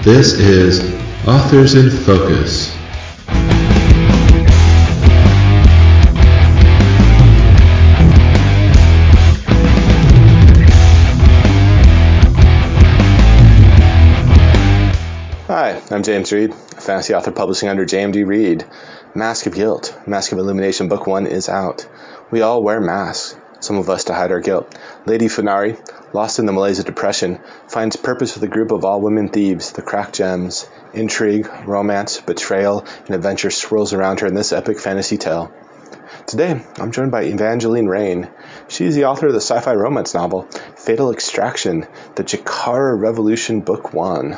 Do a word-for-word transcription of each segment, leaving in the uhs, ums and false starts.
This is Authors in Focus. Hi, I'm James Reed, a fantasy author publishing under J M D Reed. Mask of Guilt, Mask of Illumination Book one is out. We all wear masks, some of us to hide our guilt. Lady Funari, lost in the malaise of depression, finds purpose with a group of all-women thieves. The cracked gems, intrigue, romance, betrayal, and adventure swirls around her in this epic fantasy tale. Today, I'm joined by Evangeline Rain. She's the author of the sci-fi romance novel Fatal Extraction, the Jakara Revolution Book one.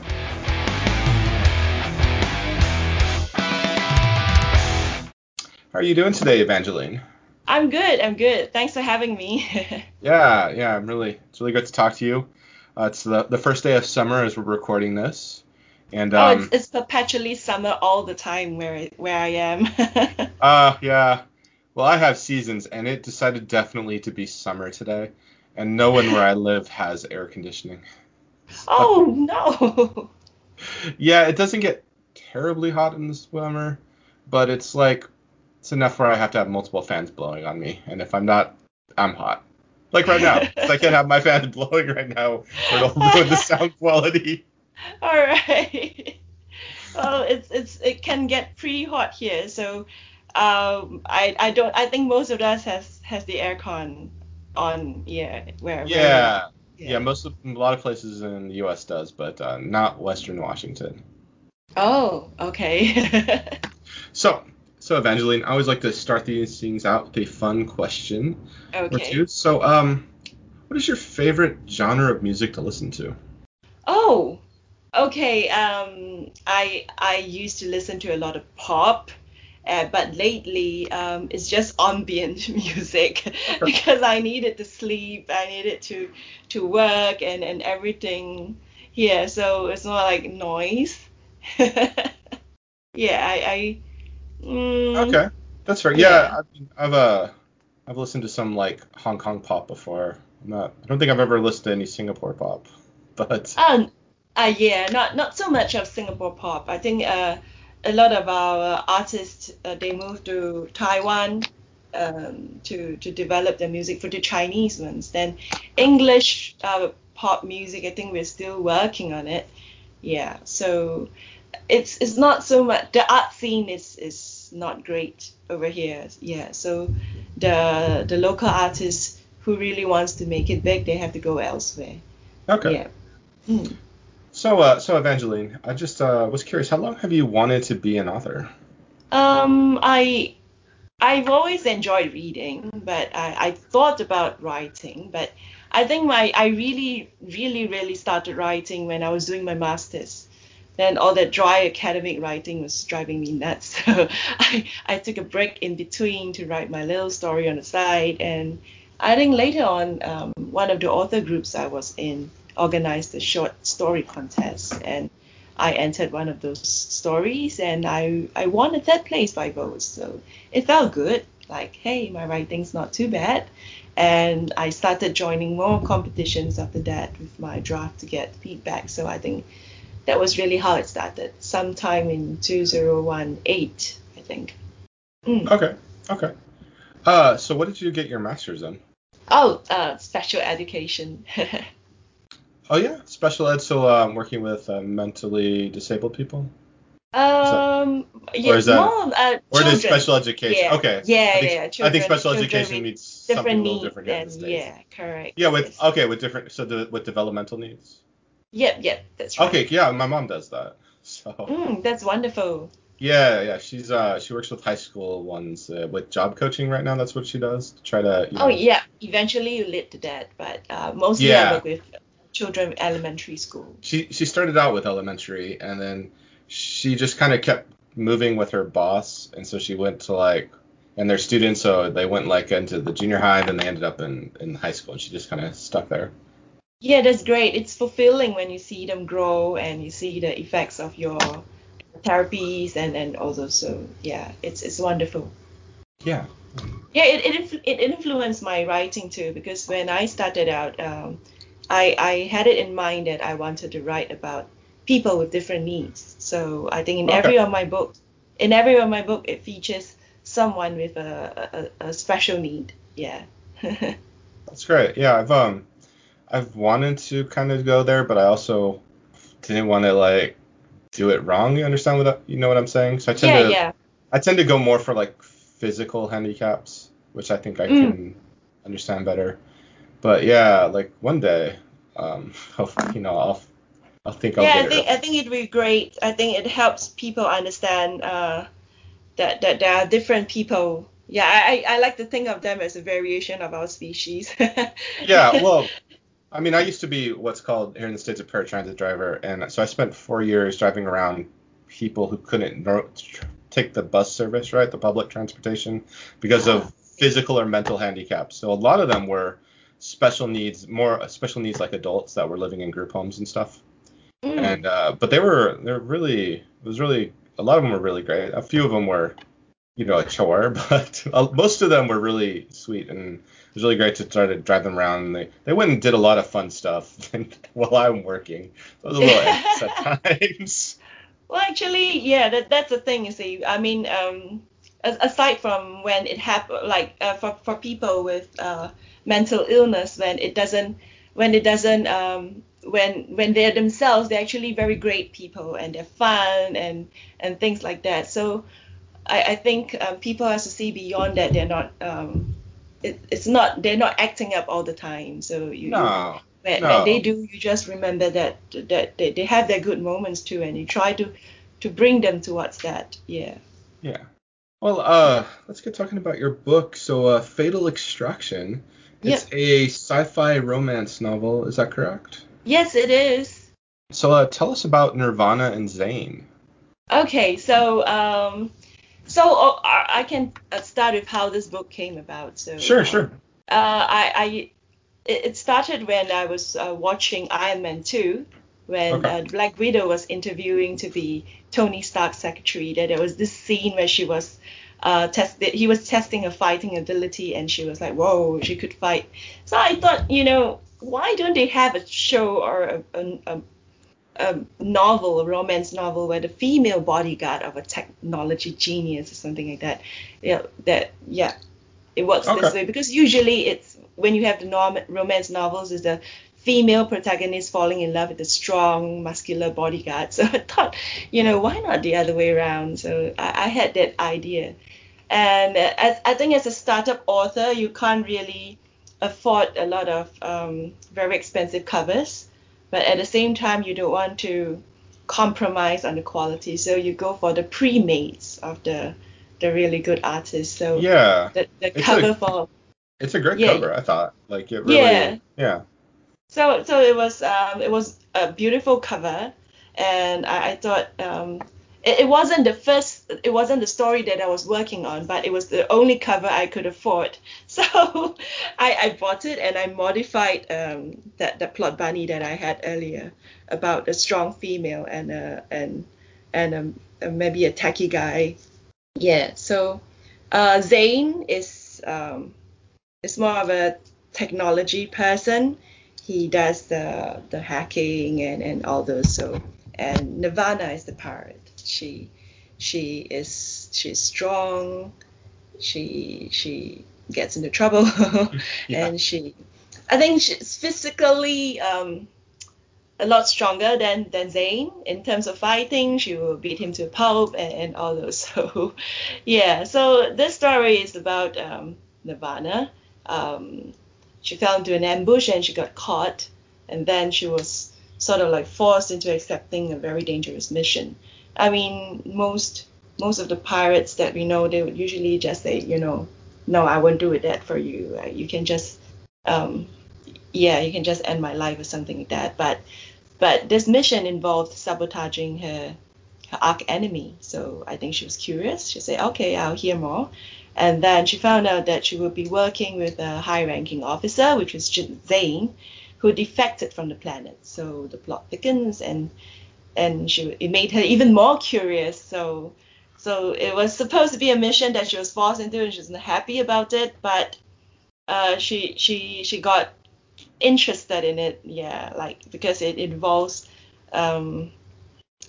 How are you doing today, Evangeline? I'm good. I'm good. Thanks for having me. yeah, yeah, I'm really. It's really good to talk to you. Uh, it's the the first day of summer as we're recording this, and oh, um. it's, it's perpetually summer all the time where I, where I am. uh, yeah. Well, I have seasons, and it decided definitely to be summer today, and no one where I live has air conditioning. So, oh no. Yeah, it doesn't get terribly hot in the summer, but it's like. It's enough where I have to have multiple fans blowing on me, and if I'm not, I'm hot. Like right now. I can't have my fan blowing right now, or it'll ruin the sound quality. All right. Well, it's it's it can get pretty hot here, so um, I I don't I think most of us has has the aircon on, yeah, where yeah, where yeah, yeah. Most of a lot of places in the U S does, but uh, not Western Washington. Oh, okay. so. So, Evangeline, I always like to start these things out with a fun question okay. or two. So, um, what is your favorite genre of music to listen to? Oh, okay. Um, I I used to listen to a lot of pop, uh, but lately um, it's just ambient music because I needed to sleep, I needed to to work and and everything here. So it's not like noise. yeah, I I. Mm, Okay, that's fair. Yeah, yeah. I've I've uh I've listened to some like Hong Kong pop before. I'm not. I don't think I've ever listened to any Singapore pop, but. Um, uh, yeah, not not so much of Singapore pop. I think uh, a lot of our artists uh, they moved to Taiwan um, to to develop their music for the Chinese ones. Then English uh, pop music, I think we're still working on it. Yeah, so it's it's not so much the art scene is is not great over here. Yeah, so the the local artists who really wants to make it big, they have to go elsewhere. Okay. Yeah. Mm. So, uh, so Evangeline, I just uh, was curious. How long have you wanted to be an author? Um, I I've always enjoyed reading, but I, I thought about writing, but I think my I really, really, really started writing when I was doing my master's. Then all that dry academic writing was driving me nuts. So I, I took a break in between to write my little story on the side. And I think later on, um, one of the author groups I was in organized a short story contest. And I entered one of those stories and I, I won a third place by votes. So it felt good. Like, hey, my writing's not too bad. And I started joining more competitions after that with my draft to get feedback. So I think that was really how it started, sometime in two thousand eighteen, I think. Mm. Okay. Okay. Uh, so what did you get your master's in? Oh, uh, special education. Oh yeah, special ed. So um, working with uh, mentally disabled people. um, Or yeah, is that, more uh, or it is children. special education? Yeah, Okay, yeah, I think yeah, I think children, special children education with means something different a little needs, different here in the and States. yeah, correct. Yeah, with Yes. okay, with different, so the, with developmental needs. Yep, yep, that's right. Okay, yeah, my mom does that. So. Mm, that's wonderful. Yeah, yeah, she's uh she works with high school ones uh, with job coaching right now. That's what she does to try to, you Oh know. yeah, eventually you lead to that, but uh, mostly I Yeah. work with children in elementary school. She she started out with elementary, and then she just kind of kept moving with her boss, and so she went to like, and their students, so they went like into the junior high, then they ended up in in high school, and she just kind of stuck there. Yeah, that's great. It's fulfilling when you see them grow and you see the effects of your therapies and and also so yeah, it's it's wonderful. Yeah. Yeah, it it, influ- it influenced my writing too because when I started out, um, I I had it in mind that I wanted to write about people with different needs. So I think in Okay. every of my book, in every of my book, it features someone with a, a, a special need. Yeah. That's great. Yeah, I've um I've wanted to kind of go there, but I also didn't want to like do it wrong. You understand what I, you know what I'm saying? So I tend Yeah, to yeah. I tend to go more for like physical handicaps, which I think I Mm. can understand better. But yeah, like one day, um, I'll, you know, I'll I'll think I'll Yeah, get I it think right. I think it'd be great. I think it helps people understand uh, that that there are different people. Yeah, I, I I like to think of them as a variation of our species. Yeah, well, I mean, I used to be what's called here in the States a paratransit driver, and so I spent four years driving around people who couldn't no, tr- take the bus service, right, the public transportation, because Ah, of physical or mental handicaps. So a lot of them were special needs, more special needs like adults that were living in group homes and stuff. And mm. uh, but they were they're really it was really a lot of them were really great. A few of them were you know a chore, but uh, most of them were really sweet and it was really great to try to drive them around. And they they went and did a lot of fun stuff while I'm working. So it was a little envious at times. Well, actually, yeah, that that's the thing. You see, I mean, um, as, aside from when it happen, like uh, for for people with uh, mental illness, when it doesn't, when it doesn't, um, when when they're themselves, they're actually very great people and they're fun and and things like that. So I I think um, people have to see beyond that. They're not um, it, it's not they're not acting up all the time. So you you No, when, when they no, do, you just remember that that they, they have their good moments too, and you try to to bring them towards that. Yeah. yeah. Well, uh, let's get talking about your book. So, uh, Fatal Extraction. It's Yep. a sci-fi romance novel. Is that correct? Yes, it is. So, uh, tell us about Nirvana and Zayn. Okay, so um, so uh, I I can uh, start with how this book came about. So Sure, um, sure. uh, I I it it started when I was uh, watching Iron Man two, when Okay. uh, Black Widow was interviewing to be Tony Stark's secretary. That there was this scene where she was uh, tested. He was testing her fighting ability, and she was like, "Whoa, she could fight." So I thought, you know, why don't they have a show or a, a, a a novel, a romance novel, where the female bodyguard of a technology genius or something like that? Yeah, that yeah, it works Okay. this way because usually it's when you have the norm- romance novels is the female protagonist falling in love with the strong muscular bodyguard. So I thought, you know, why not the other way around? So I, I had that idea, and uh, as, I think as a startup author, you can't really afford a lot of um, very expensive covers, but at the same time, you don't want to compromise on the quality, so you go for the pre-mates of the the really good artists. So Yeah. the the It's a cover for it's a great yeah cover, I thought. Like it really yeah yeah. so so it was um it was a beautiful cover, and I, I thought um it, it wasn't the first it wasn't the story that I was working on, but it was the only cover I could afford. So I I bought it and I modified um that that plot bunny that I had earlier about a strong female and a and and um, uh, maybe a tacky guy. Yeah. So uh Zane is um is more of a technology person. He does the the hacking and, and all those. So and Nirvana is the pirate. She she is she's strong. She she gets into trouble Yeah. and she I think she's physically um a lot stronger than than Zayn in terms of fighting. She will beat him to a pulp and, and all those. So yeah, so this story is about um, Nirvana. Um, she fell into an ambush and she got caught, and then she was sort of like forced into accepting a very dangerous mission. I mean, most most of the pirates that we know, they would usually just say, you know, no, I won't do it that for you. Uh, You can just um, yeah, you can just end my life or something like that. But but this mission involved sabotaging her her arch enemy. So I think she was curious. She said, "Okay, I'll hear more." And then she found out that she would be working with a high-ranking officer, which was Zane, who defected from the planet. So the plot thickens, and and she it made her even more curious. So so it was supposed to be a mission that she was forced into, and she wasn't happy about it. But uh, she she she got interested in it, yeah, like because it involves um,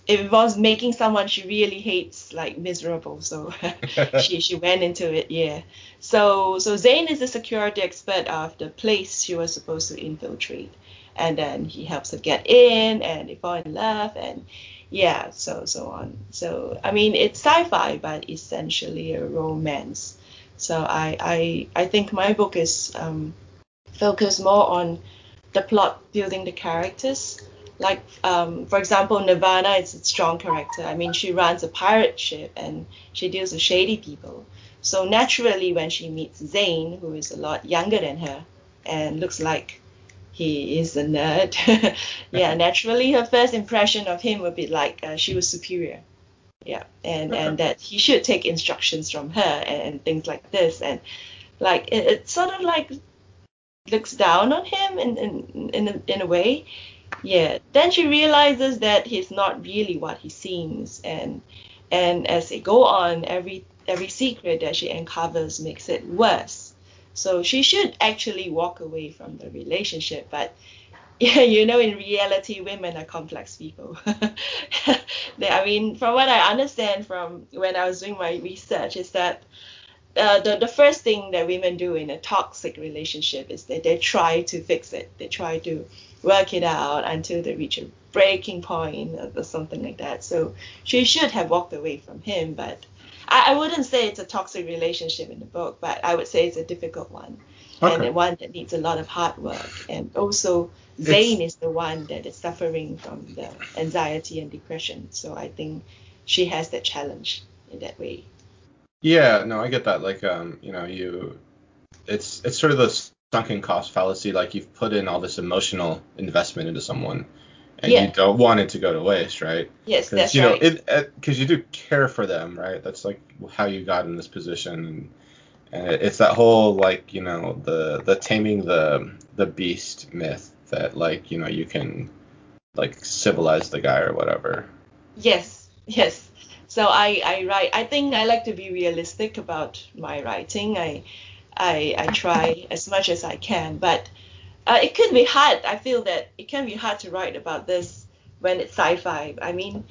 it involves making someone she really hates like miserable. So she she went into it, yeah. So so Zane is the security expert of the place she was supposed to infiltrate, and then he helps her get in, and they fall in love, and yeah, so so on. So I mean, it's sci-fi, but essentially a romance. So I I I think my book is um, focused more on the plot, building the characters. Like, um, for example, Nirvana is a strong character. I mean, she runs a pirate ship and she deals with shady people. So naturally, when she meets Zane, who is a lot younger than her and looks like he is a nerd, yeah, naturally her first impression of him would be like uh, she was superior. Yeah, and Okay. and that he should take instructions from her and, and things like this. And like it, it sort of like looks down on him in in in a, in a way. Yeah. Then she realizes that he's not really what he seems, and and as they go on, every every secret that she uncovers makes it worse. So she should actually walk away from the relationship, but yeah, you know, in reality, women are complex people. they, I mean, from what I understand from when I was doing my research, is that uh, the, the first thing that women do in a toxic relationship is that they try to fix it. They try to work it out until they reach a breaking point or something like that. So she should have walked away from him, but I, I wouldn't say it's a toxic relationship in the book, but I would say it's a difficult one Okay. and one that needs a lot of hard work. And also, It's Zane is the one that is suffering from the anxiety and depression. So I think she has that challenge in that way. yeah, no, I get that. Like, um, you know, you it's it's sort of the sunken cost fallacy. Like you've put in all this emotional investment into someone, and you Yeah, don't want it to go to waste, right? yes, Because that's you know right. it because you do care for them, right? That's like how you got in this position, and, and it, it's that whole like you know the the taming the the beast myth that like you know you can like civilize the guy or whatever. Yes, yes. So I, I write. I think I like to be realistic about my writing. I, I, I try as much as I can, but uh, it can be hard. I feel that it can be hard to write about this when it's sci-fi. I mean,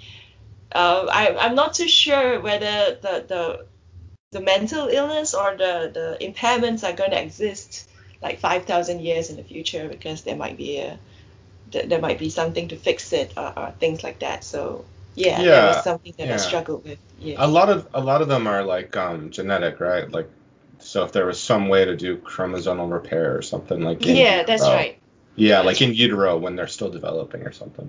uh, I, I'm not too sure whether the, the, the mental illness or the, the impairments are going to exist like five thousand years in the future because there might be a th- there might be something to fix it or, or things like that. So yeah, that was Yeah, something that I yeah. struggled with. Yeah. A lot of a lot of them are like um genetic, right? Like so if there was some way to do chromosomal repair or something like in Yeah, that's utero. right. Yeah, like That's in right. utero when they're still developing or something.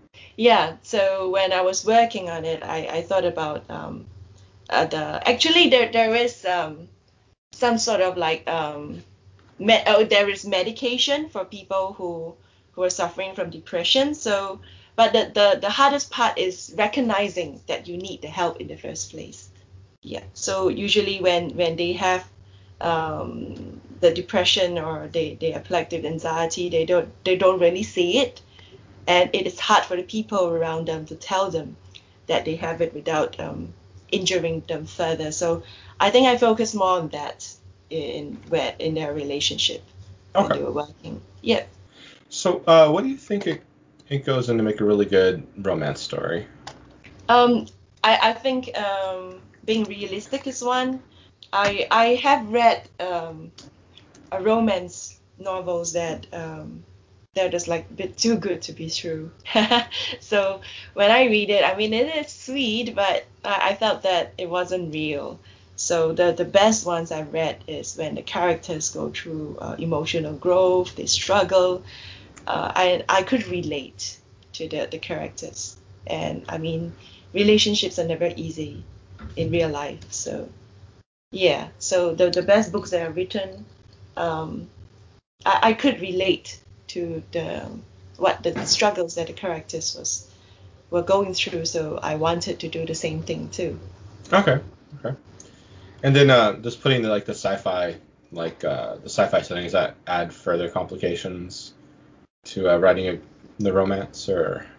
Yeah. So when I was working on it, I, I thought about um uh, the actually there there is um some sort of like um med- oh, there is medication for people who who are suffering from depression. So but the, the the hardest part is recognizing that you need the help in the first place. Yeah. So usually when when they have um, the depression or they they are plagued with anxiety, they don't they don't really see it, and it is hard for the people around them to tell them that they have it without um, injuring them further. So I think I focus more on that in where in their relationship when Okay. they were working. Yeah. So uh what do you think it it goes in to make a really good romance story? Um, I I think um, being realistic is one. I I have read um, a romance novels that um, they're just like a bit too good to be true. So when I read it, I mean it is sweet, but I, I felt that it wasn't real. So the the best ones I've read is when the characters go through uh, emotional growth, they struggle. Uh, I I could relate to the the characters, and I mean relationships are never easy in real life. So yeah, so the the best books that are written um, I, I could relate to the what the struggles that the characters was were going through, so I wanted to do the same thing too. Okay. Okay. And then uh just putting the like the sci-fi like uh the sci-fi settings that add further complications to uh, writing a, the romance or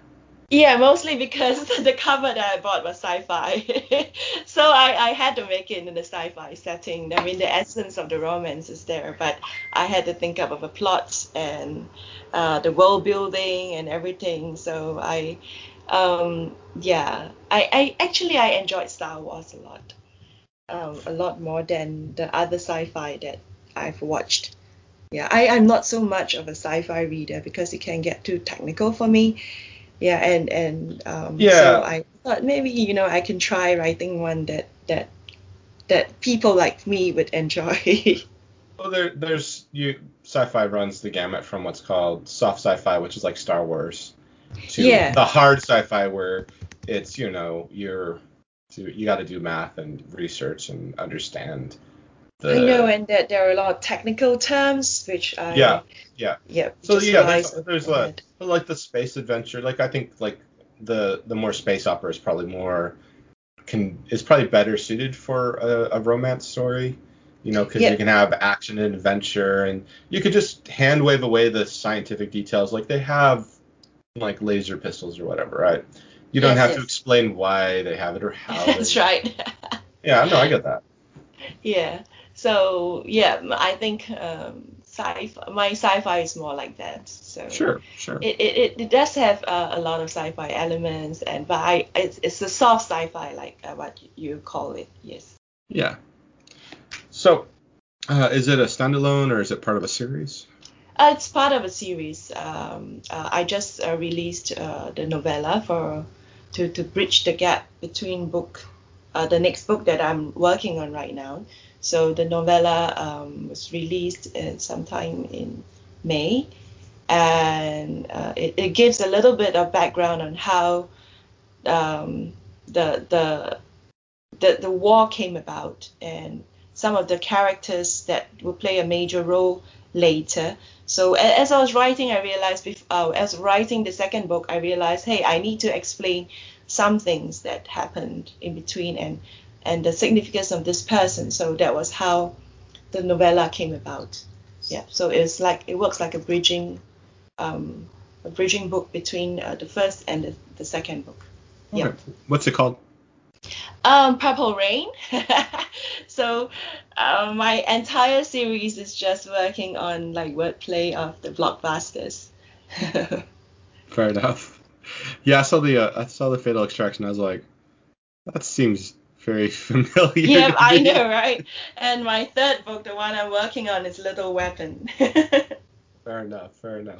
Yeah, mostly because the cover that I bought was sci-fi. So I, I had to make it in the sci-fi setting. I mean, the essence of the romance is there, but I had to think up of a plot and uh, the world building and everything. So I, um, yeah, I, I actually I enjoyed Star Wars a lot, um, a lot more than the other sci-fi that I've watched. Yeah, I, I'm not so much of a sci-fi reader because it can get too technical for me. Yeah, and and um, so Yeah. I thought maybe you know I can try writing one that that that people like me would enjoy. Well, there, there's you. Sci-fi runs the gamut from what's called soft sci-fi, which is like Star Wars, to Yeah, the hard sci-fi where it's you know you're you got to do math and research and understand I know, the and that there are a lot of technical terms which yeah I yeah. yeah So just yeah, there's flies over there's my a head. like the space adventure. Like I think like the the more space opera is probably more can is probably better suited for a, a romance story, you know, because you Yep, can have action and adventure, and you could just hand wave away the scientific details, like they have like laser pistols or whatever, right? You don't yes, have to yes, explain why they have it or how they. that's right. Yeah, no, I get that. Yeah. So yeah, I think um, sci my sci-fi is more like that. So Sure, sure. it it, it it does have uh, a lot of sci-fi elements, and but I it's it's a soft sci-fi like uh, what you call it. Yes. Yeah. So, uh, is it a standalone or is it part of a series? Uh, it's part of a series. Um, uh, I just uh, released uh, the novella for to to bridge the gap between book, uh, the next book that I'm working on right now. So the novella um, was released uh, sometime in May, and uh, it, it gives a little bit of background on how um, the the the the war came about and some of the characters that will play a major role later. So as I was writing, I realized, bef- uh, as writing the second book, I realized, hey, I need to explain some things that happened in between and and the significance of this person. So that was how the novella came about. Yeah. So it's like it works like a bridging um, a bridging book between uh, the first and the, the second book. Yeah. Okay. What's it called? Um, Purple Rain. So uh, my entire series is just working on like wordplay of the blockbusters. Fair enough. Yeah, I saw the uh, I saw the Fatal Extraction. I was like, that seems very familiar Yeah, to I me. know, right? And my third book, the one I'm working on, is Little Weapon. Fair enough. Fair enough.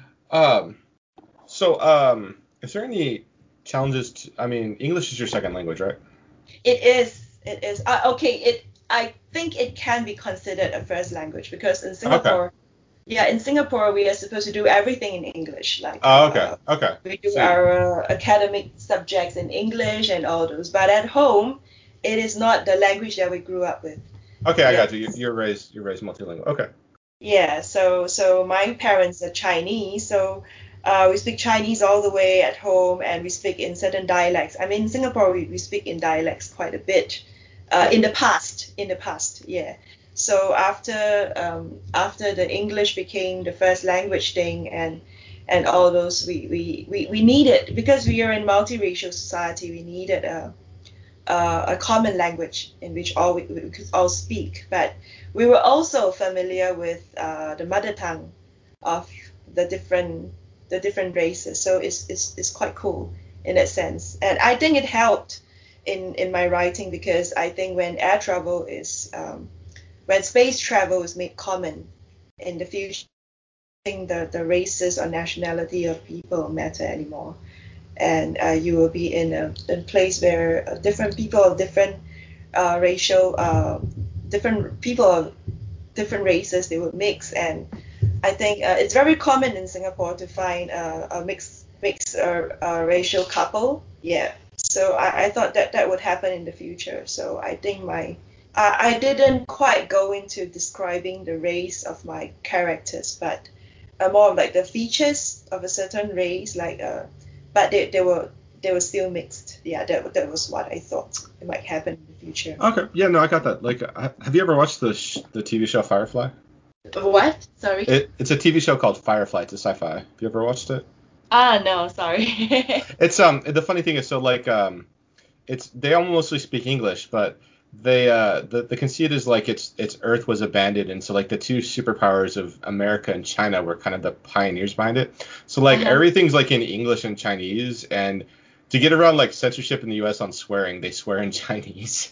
Um. So, um, is there any challenges to, I mean, English is your second language, right? It is. It is. Uh, okay. It. I think it can be considered a first language because in Okay. Singapore, yeah, in Singapore we are supposed to do everything in English. Like Oh, okay. uh, Okay. we do So, our uh, academic subjects in English and all those. But at home, it is not the language that we grew up with. okay, I Yeah. got you. You- You're raised, you're raised multilingual. Okay. Yeah. So so my parents are Chinese, so. Uh, we speak Chinese all the way at home, and we speak in certain dialects. I mean, in Singapore, we, we speak in dialects quite a bit. Uh, Yeah. in the past, in the past, yeah. So after um, after the English became the first language thing, and and all those, we we, we, we needed, because we are in multiracial society, we needed a uh, a common language in which all we, we could all speak. But we were also familiar with uh, the mother tongue of the different the different races. So it's, it's it's quite cool in that sense. And I think it helped in in my writing because I think when air travel is um, when space travel is made common in the future, I think the the races or nationality of people don't matter anymore, and uh, you will be in a, in a place where uh, different people of different uh, racial, uh, different people of different races, they would mix. And I think uh, it's very common in Singapore to find uh, a mixed mixed uh, uh, racial couple. Yeah. So I, I thought that that would happen in the future. So I think my I, I didn't quite go into describing the race of my characters, but uh, more of like the features of a certain race, like uh, but they, they were they were still mixed. Yeah, that that was what I thought it might happen in the future. Okay. Yeah, no, I got that. Like, ha- have you ever watched the sh- the T V show Firefly? What? Sorry. It, it's a T V show called Firefly. It's a sci-fi. Have you ever watched it? Ah, no, sorry. It's um the funny thing is so like um it's they all mostly speak English, but they uh the, the conceit is like it's it's Earth was abandoned, and so like the two superpowers of America and China were kind of the pioneers behind it. So like Uh-huh. everything's like in English and Chinese, and to get around like censorship in the U S on swearing, they swear in Chinese.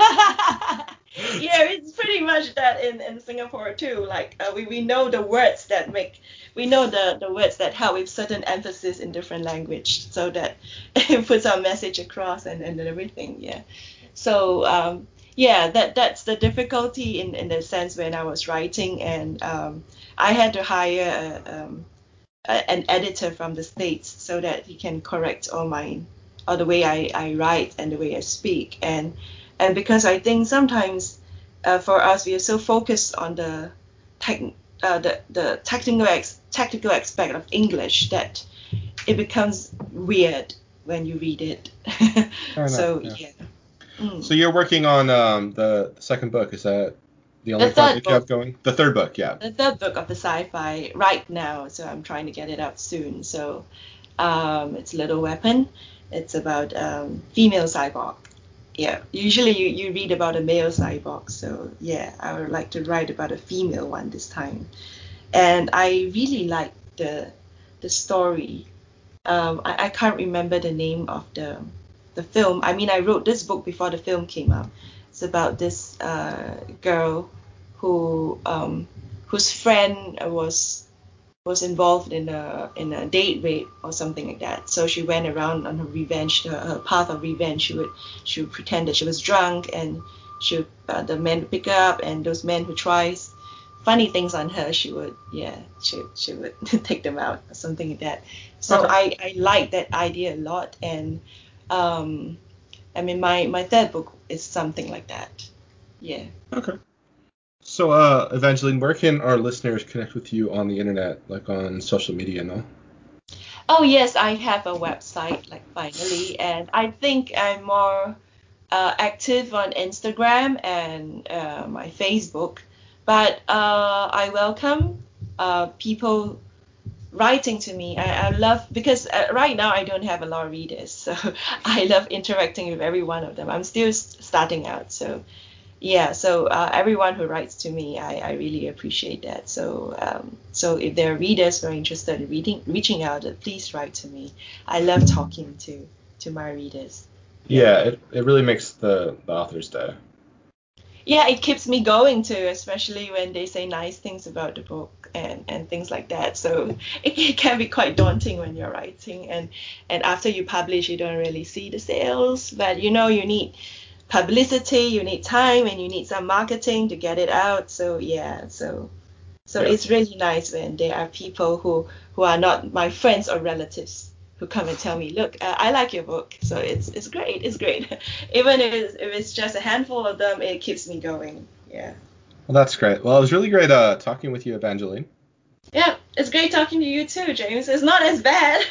Yeah, it's pretty much that in, in Singapore too. Like uh, we, we know the words that make we know the, the words that help with certain emphasis in different language so that it puts our message across and, and everything. Yeah. So um, yeah, that that's the difficulty in, in the sense when I was writing and um, I had to hire a, um, a, an editor from the States so that he can correct all my all the way I, I write and the way I speak. And and because I think sometimes uh, for us we are so focused on the tech, uh, the the technical ex, technical aspect of English that it becomes weird when you read it. Fair enough. So Yeah. yeah. Mm. So you're working on um the, the second book. Is that the The only third project you have book, going? The third book, yeah. the third book of the sci-fi right now, so I'm trying to get it out soon. So um, it's Little Weapon. It's about um, female cyborg. Yeah, usually you, you read about a male cyborg, so yeah, I would like to write about a female one this time. And I really like the the story. Um, I, I can't remember the name of the the film. I mean, I wrote this book before the film came out. It's about this uh, girl who um, whose friend was was involved in a in a date rape or something like that. So she went around on her revenge, her, her path of revenge. She would she would pretend that she was drunk, and she would, uh, the men would pick her up, and those men who tries funny things on her, she would yeah she she would take them out or something like that. So Okay. I I like that idea a lot, and um I mean my my third book is something like that. Yeah. Okay. So, uh, Evangeline, where can our listeners connect with you on the internet, like on social media and all? Oh yes, I have a website like finally, and I think I'm more uh, active on Instagram and uh, my Facebook. But uh, I welcome uh, people writing to me. I, I love because uh, right now I don't have a lot of readers, so I love interacting with every one of them. I'm still s- starting out, so yeah. So uh, everyone who writes to me, I, I really appreciate that. So um, so if there are readers who are interested in reading, reaching out, uh, please write to me. I love talking to to my readers. Yeah. Yeah, it, it really makes the, the author's day. Yeah, it keeps me going too, especially when they say nice things about the book and, and things like that. So it, it can be quite daunting when you're writing, and and after you publish, you don't really see the sales, but you know you need publicity, you need time, and you need some marketing to get it out. So yeah, so so Yeah. it's really nice when there are people who who are not my friends or relatives who come and tell me, look, uh, I like your book. So it's it's great, it's great. Even if it's, if it's just a handful of them, it keeps me going. Yeah. Well, that's great. Well, it was really great uh, talking with you, Evangeline. Yeah, it's great talking to you too, James. It's not as bad.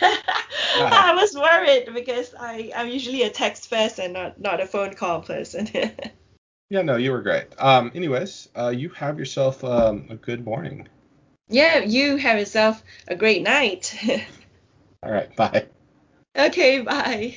I was worried because I, I'm usually a text person, not not a phone call person. Yeah, no, you were great. Um, anyways, uh, you have yourself um, a good morning. Yeah, you have yourself a great night. All right, bye. Okay, bye.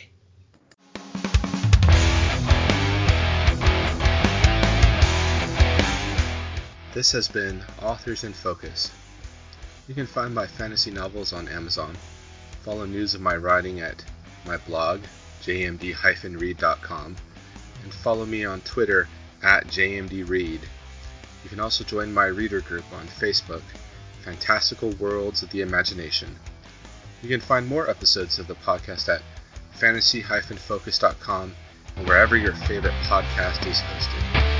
This has been Authors in Focus. You can find my fantasy novels on Amazon. Follow news of my writing at my blog, j m d dash read dot com, and follow me on Twitter at j m d read. You can also join my reader group on Facebook, Fantastical Worlds of the Imagination. You can find more episodes of the podcast at fantasy dash focus dot com and wherever your favorite podcast is hosted.